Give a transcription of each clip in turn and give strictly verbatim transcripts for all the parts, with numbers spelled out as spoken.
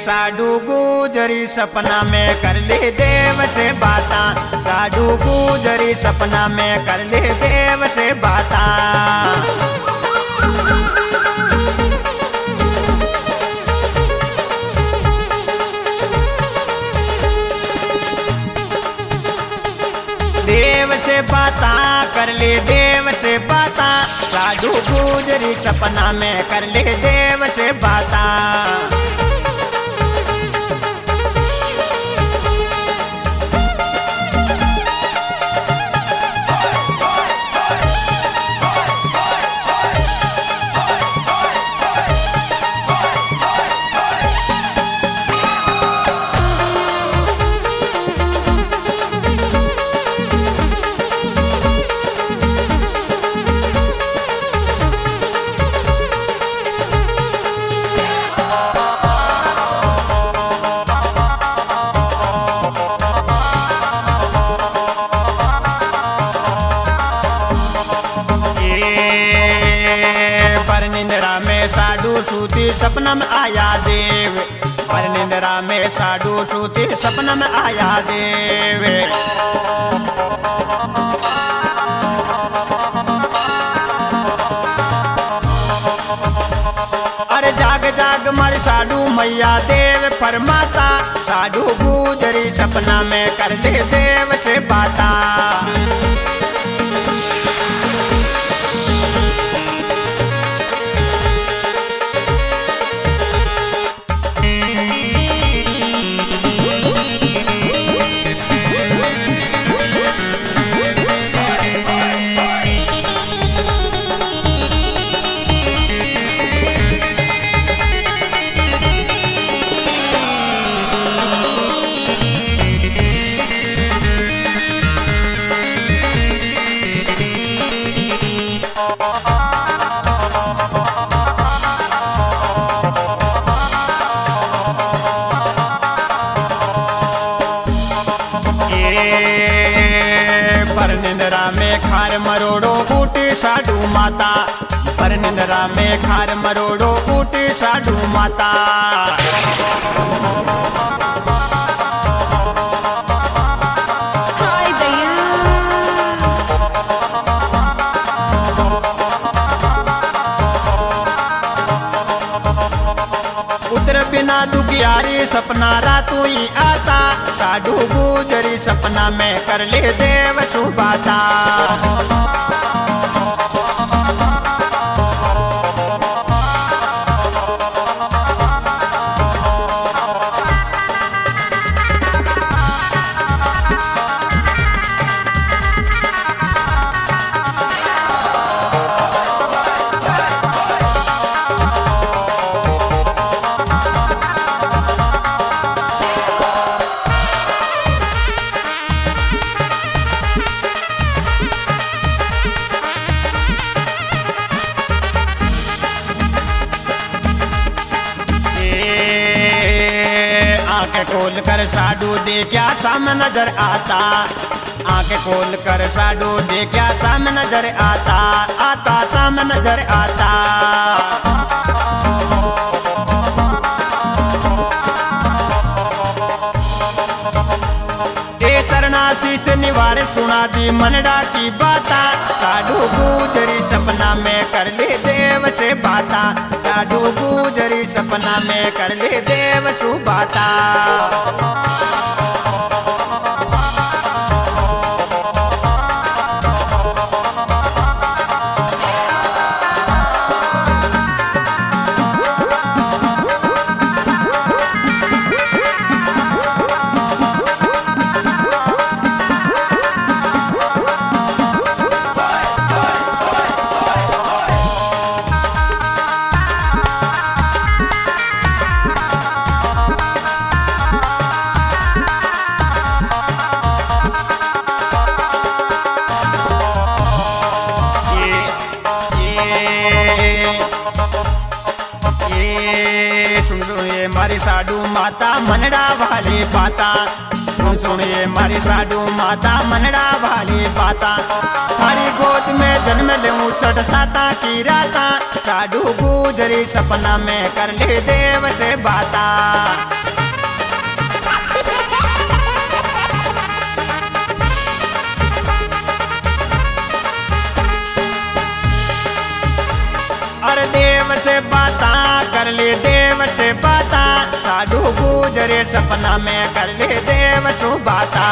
साडू गुजरी सपना में कर ले देव से बाता। साडू गुजरी सपना में कर ले देव से बाता। देव से बाता कर ले देव से बाता। साधु गुजरी सपना में कर ले देव से बाता। पर निंद्रा में साधु सूती सपना में आया देव। पर निंद्रा में साधु सूती सपना में आया देव। अरे जाग जाग मर साधु मैया देव फरमाता। साधु गुजरी सपना में कर ले देव से बाता। पर निंद्रा में खार मरोड़ो बूटी साधु माता। पर निंद्रा में खार मरोड़ो बूटी साधु माता। हाय दया। उतर बिना दुखियारी सपना रातू ही आता। साधु गुजरी सपना में कर ले देव सुबाता। आंखें खोल कर साधु दे क्या सामने नजर आता। आंखें खोल कर साधु दे क्या सामने नजर आता। आता सामने नजर आता। ए चरणासी से निवार सुना दी मनडा की बाता। साधु गुजरी सपना में कर ले देव से बाता। साधु गुजरी सपना में कर ले देव सुबाता। ये सुन लो ये मारी साधु माता मनडा वाली बाता। सुन सुनिए मारी साडू माता मनड़ा वाली बाता थारी गोद में जन्म लूं सट साता की राता साडू गुजरी सपना में कर ले देव से बाता अरे देव से बाता कर ले देव से बाता साडू गुजरे सपना में कर ले देव सु बाता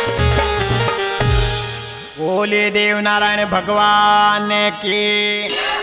बोले देव नारायण भगवान की।